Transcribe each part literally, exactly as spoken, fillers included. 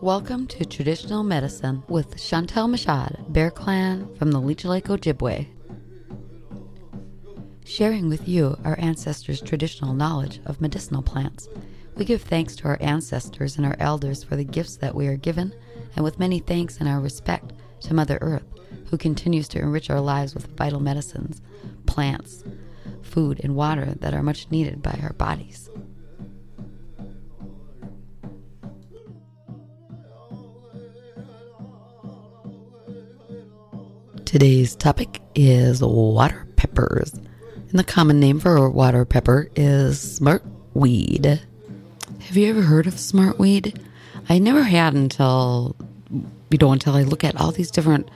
Welcome to Traditional Medicine with Chantel Mashad, Bear Clan from the Leech Lake Ojibwe. Sharing with you our ancestors' traditional knowledge of medicinal plants. We give thanks to our ancestors and our elders for the gifts that we are given, and with many thanks and our respect to Mother Earth, who continues to enrich our lives with vital medicines, plants, food, and water that are much needed by our bodies. Today's topic is water peppers, and the common name for water pepper is smartweed. Have you ever heard of smartweed? I never had until, you know, until I look at all these different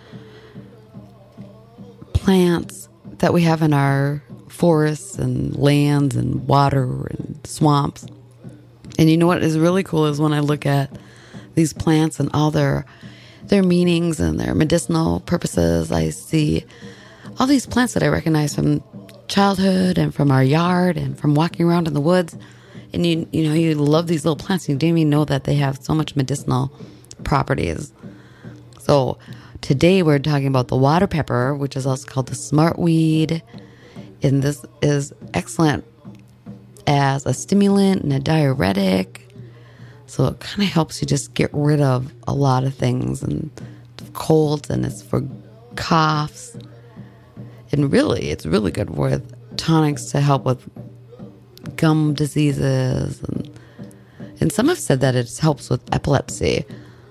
plants that we have in our forests and lands and water and swamps. And you know what is really cool is when I look at these plants and all their their meanings and their medicinal purposes. I see all these plants that I recognize from childhood and from our yard and from walking around in the woods. And you you know, you love these little plants. You didn't even know that they have so much medicinal properties. So today we're talking about the water pepper, which is also called the smartweed. And this is excellent as a stimulant and a diuretic. So it kind of helps you just get rid of a lot of things and colds, and it's for coughs. And really, it's really good with tonics to help with gum diseases. And, and some have said that it helps with epilepsy.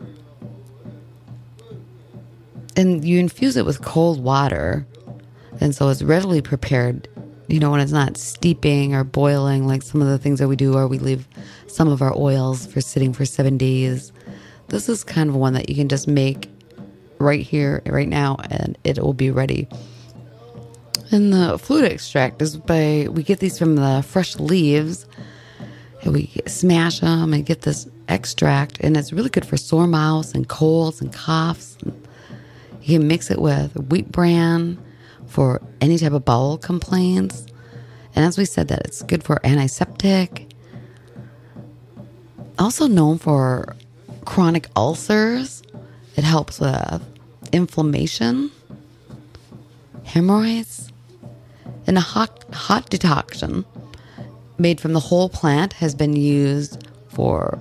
And you infuse it with cold water. And so it's readily prepared, you know, when it's not steeping or boiling like some of the things that we do, or we leave some of our oils for sitting for seven days. This is kind of one that you can just make right here, right now, and it will be ready. And the fluid extract is by, we get these from the fresh leaves, and we smash them and get this extract, and it's really good for sore mouths and colds and coughs. You can mix it with wheat bran for any type of bowel complaints. And as we said, that it's good for antiseptic. Also known for chronic ulcers. It helps with inflammation, hemorrhoids, and a hot, hot decoction made from the whole plant has been used for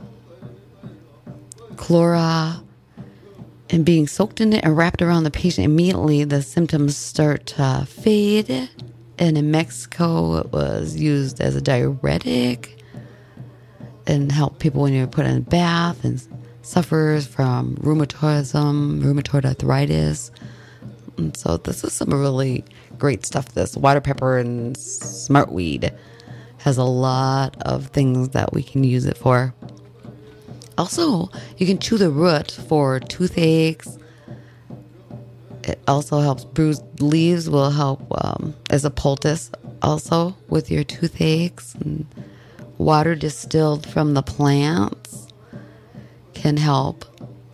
chlora, and being soaked in it and wrapped around the patient. Immediately the symptoms start to fade. And in Mexico, it was used as a diuretic and help people when you're put in a bath, and suffers from rheumatism, rheumatoid arthritis. And so this is some really great stuff. This water pepper and smartweed has a lot of things that we can use it for. Also, you can chew the root for toothaches. It also helps. Bruised leaves will help um, as a poultice also with your toothaches. And water distilled from the plants can help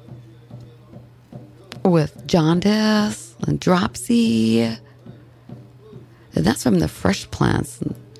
with jaundice and dropsy. And that's from the fresh plants.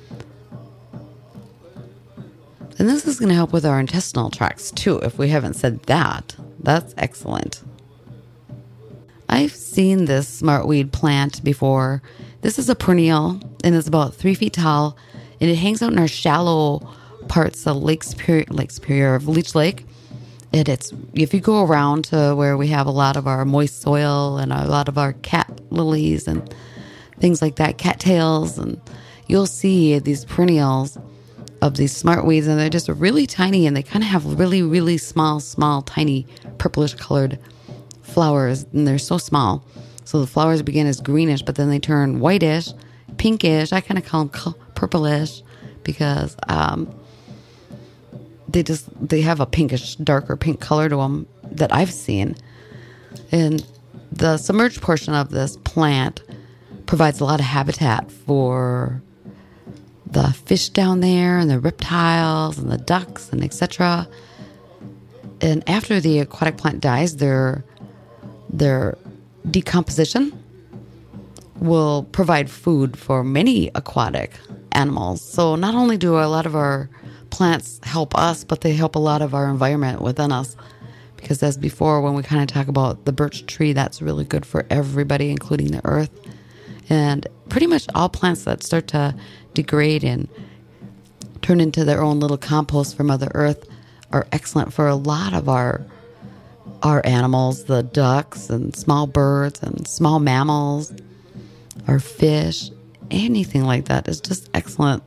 And this is going to help with our intestinal tracts too, if we haven't said that. That's excellent. I've seen this smartweed plant before. This is a perennial, and it's about three feet tall, and it hangs out in our shallow parts of Lake Superior, Lake Superior of Leech Lake. And it's, if you go around to where we have a lot of our moist soil and a lot of our cat lilies and things like that, cattails, and you'll see these perennials of these smartweeds, and they're just really tiny, and they kind of have really, really small, small, tiny purplish colored flowers, and they're so small. So the flowers begin as greenish, but then they turn whitish, pinkish. I kind of call them purplish because um, they just, they have a pinkish, darker pink color to them that I've seen. And the submerged portion of this plant provides a lot of habitat for the fish down there and the reptiles and the ducks and et cetera. And after the aquatic plant dies, their their decomposition will provide food for many aquatic animals. So not only do a lot of our plants help us, but they help a lot of our environment within us because as before, when we kind of talk about the birch tree, that's really good for everybody, including the earth. And pretty much all plants that start to degrade and turn into their own little compost for Mother Earth are excellent for a lot of our our animals, the ducks and small birds and small mammals, our fish, anything like that is just excellent.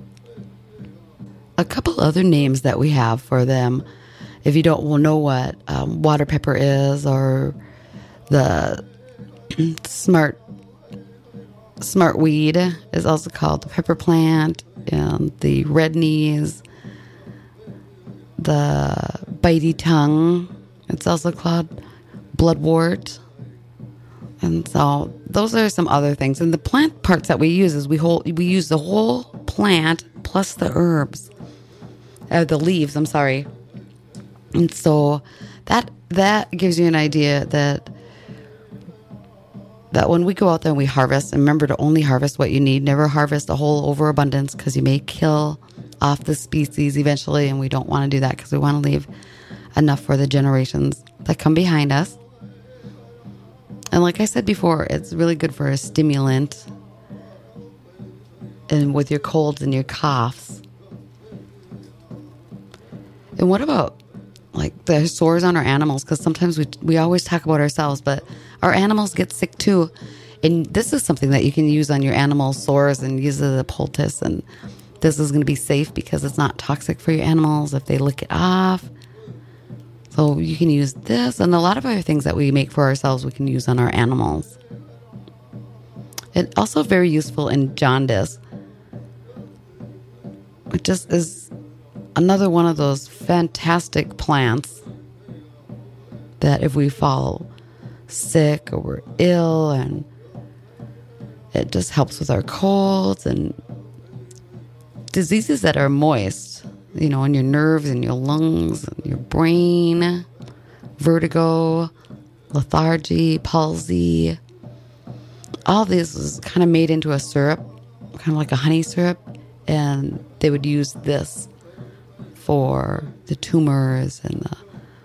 A couple other names that we have for them, if you don't know what um, water pepper is, or the smart smart weed is also called the pepper plant, and the red knees, the bitey tongue, it's also called bloodwort. And so those are some other things. And the plant parts that we use is we whole we use the whole plant plus the herbs, uh, the leaves. I'm sorry. And so that that gives you an idea that that when we go out there and we harvest, and remember to only harvest what you need. Never harvest a whole overabundance, because you may kill off the species eventually, and we don't want to do that because we want to leave enough for the generations that come behind us. And like I said before, it's really good for a stimulant, and with your colds and your coughs. And what about like the sores on our animals? Because sometimes we we always talk about ourselves, but our animals get sick too. And this is something that you can use on your animal sores, and use as a poultice. And this is going to be safe because it's not toxic for your animals if they lick it off. So you can use this, and a lot of other things that we make for ourselves we can use on our animals. It's also very useful in jaundice. It just is another one of those fantastic plants that if we fall sick or we're ill, and it just helps with our colds and diseases that are moist, you know, in your nerves and your lungs and your brain, vertigo, lethargy, palsy. All this is kind of made into a syrup, kind of like a honey syrup, and they would use this for the tumors and the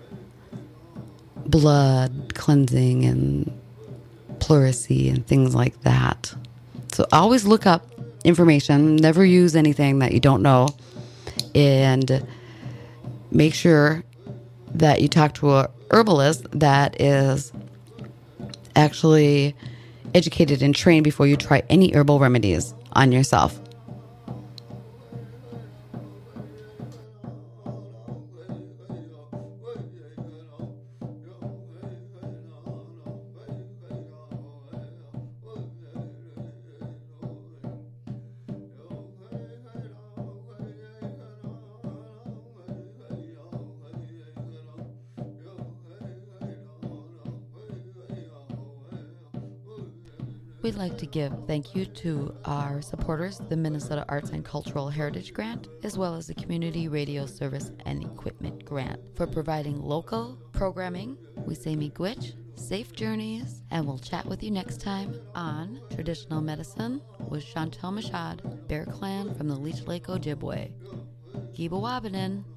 blood cleansing and pleurisy and things like that. So always look up information. Never use anything that you don't know. And make sure that you talk to a herbalist that is actually educated and trained before you try any herbal remedies on yourself. We'd like to give thank you to our supporters, the Minnesota Arts and Cultural Heritage Grant, as well as the Community Radio Service and Equipment Grant, for providing local programming. We say miigwech, safe journeys, and we'll chat with you next time on Traditional Medicine with Chantel Mashad, Bear Clan from the Leech Lake Ojibwe. Giba Wabinin.